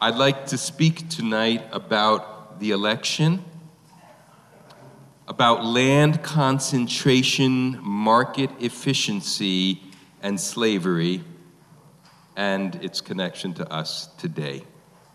I'd like to speak tonight about the election, about land concentration, market efficiency, and slavery, and its connection to us today.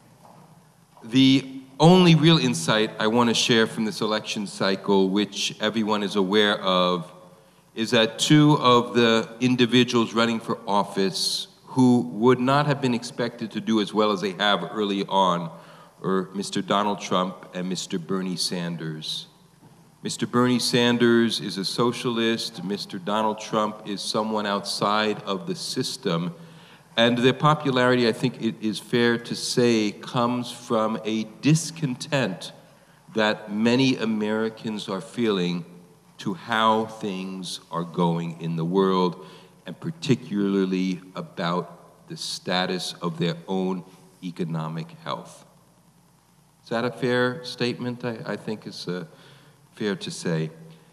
The only real insight I want to share from this election cycle, which everyone is aware of, is that two of the individuals running for office who would not have been expected to do as well as they have early on are Mr. Donald Trump and Mr. Bernie Sanders. Mr. Bernie Sanders is a socialist. Mr. Donald Trump is someone outside of the system. And their popularity, I think it is fair to say, comes from a discontent that many Americans are feeling to how things are going in the world, and particularly about the status of their own economic health. Is that a fair statement? I think it's fair to say.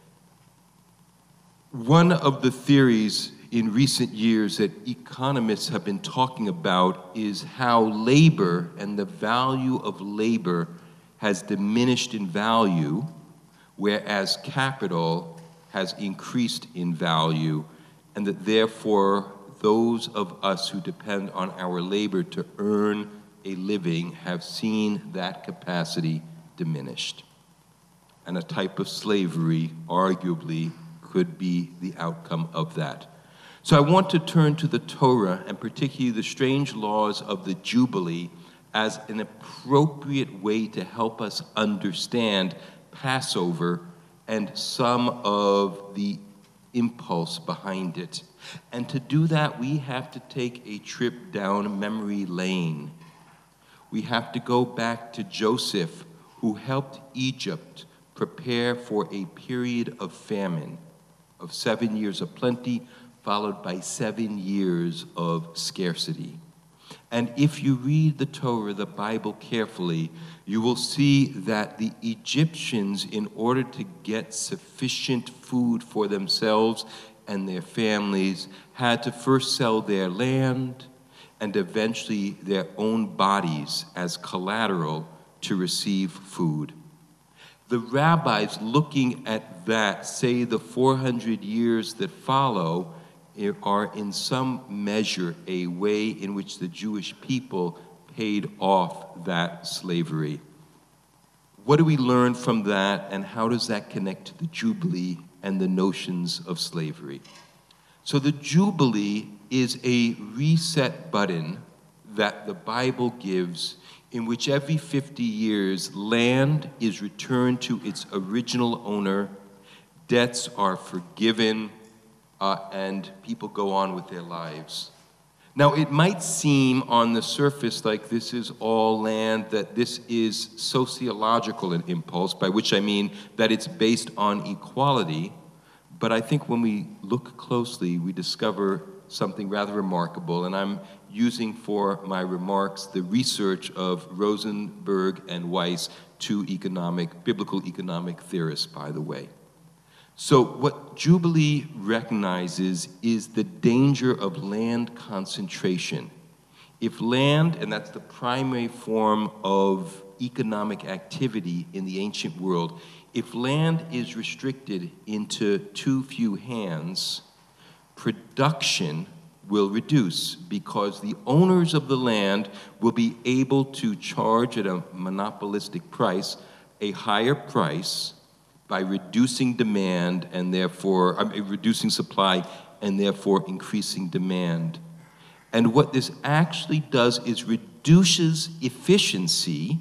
One of the theories in recent years that economists have been talking about is how labor and the value of labor has diminished in value, whereas capital has increased in value, and that therefore those of us who depend on our labor to earn a living have seen that capacity diminished. And a type of slavery arguably could be the outcome of that. So I want to turn to the Torah, and particularly the strange laws of the Jubilee, as an appropriate way to help us understand Passover and some of the impulse behind it. And to do that, we have to take a trip down memory lane. We have to go back to Joseph, who helped Egypt prepare for a period of famine, of 7 years of plenty, followed by 7 years of scarcity. And if you read the Torah, the Bible, carefully, you will see that the Egyptians, in order to get sufficient food for themselves and their families, had to first sell their land and eventually their own bodies as collateral to receive food. The rabbis looking at that say the 400 years that follow are in some measure a way in which the Jewish people paid off that slavery. What do we learn from that, and how does that connect to the Jubilee and the notions of slavery? So the Jubilee is a reset button that the Bible gives, in which every 50 years land is returned to its original owner, debts are forgiven, and people go on with their lives. Now, it might seem on the surface like this is all land, that this is sociological in impulse, by which I mean that it's based on equality. But I think when we look closely, we discover something rather remarkable. And I'm using for my remarks the research of Rosenberg and Weiss, two biblical economic theorists, by the way. So what Jubilee recognizes is the danger of land concentration. If land, and that's the primary form of economic activity in the ancient world, if land is restricted into too few hands, production will reduce because the owners of the land will be able to charge at a monopolistic price a higher price by reducing demand and therefore, reducing supply and therefore increasing demand. And what this actually does is reduces efficiency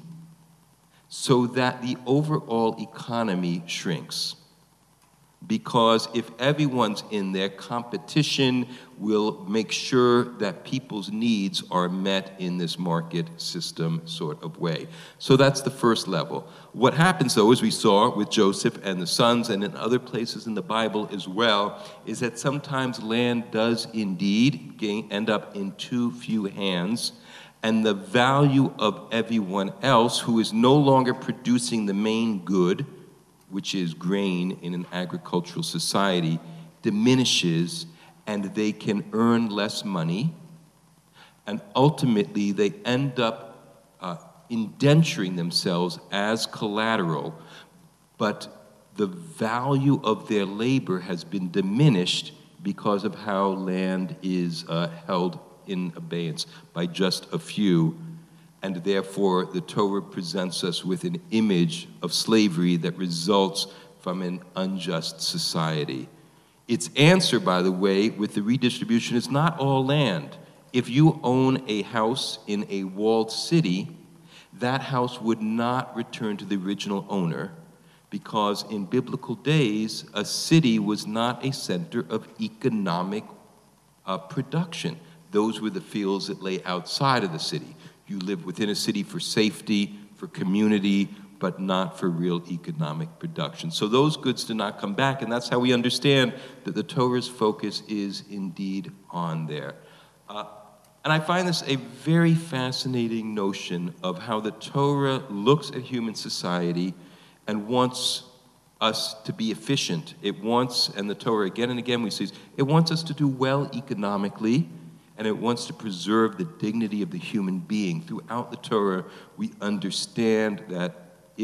so that the overall economy shrinks. Because if everyone's in there, competition will make sure that people's needs are met in this market system sort of way. So that's the first level. What happens, though, as we saw with Joseph and the sons and in other places in the Bible as well, is that sometimes land does indeed end up in too few hands, and the value of everyone else who is no longer producing the main good, which is grain in an agricultural society, diminishes, and they can earn less money, and ultimately they end up indenturing themselves as collateral, but the value of their labor has been diminished because of how land is held in abeyance by just a few. And therefore, the Torah presents us with an image of slavery that results from an unjust society. Its answer, by the way, with the redistribution is not all land. If you own a house in a walled city, that house would not return to the original owner, because in biblical days, a city was not a center of economic production. Those were the fields that lay outside of the city. You lived within a city for safety, for community, but not for real economic production. So those goods did not come back, and that's how we understand that the Torah's focus is indeed on there. And I find this a very fascinating notion of how the Torah looks at human society and wants us to be efficient. It wants, and the Torah again and again we see, it wants us to do well economically, and it wants to preserve the dignity of the human being. Throughout the Torah, we understand that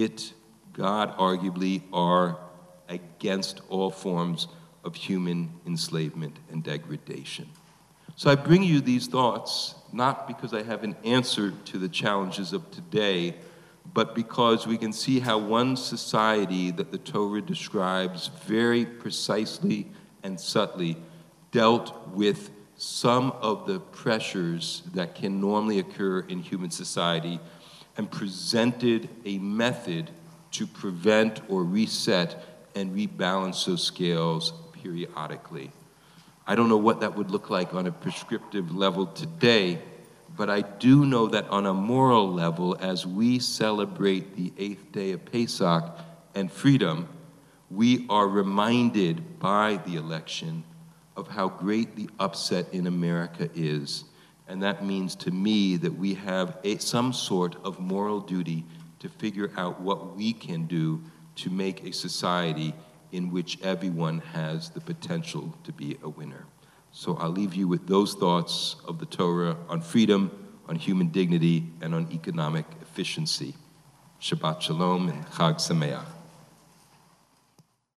God arguably are against all forms of human enslavement and degradation. So I bring you these thoughts, not because I have an answer to the challenges of today, but because we can see how one society that the Torah describes very precisely and subtly dealt with some of the pressures that can normally occur in human society and presented a method to prevent or reset and rebalance those scales periodically. I don't know what that would look like on a prescriptive level today, but I do know that on a moral level, as we celebrate the 8th day of Pesach and freedom, we are reminded by the election of how great the upset in America is. And that means to me that we have some sort of moral duty to figure out what we can do to make a society in which everyone has the potential to be a winner. So I'll leave you with those thoughts of the Torah on freedom, on human dignity, and on economic efficiency. Shabbat Shalom and Chag Sameach.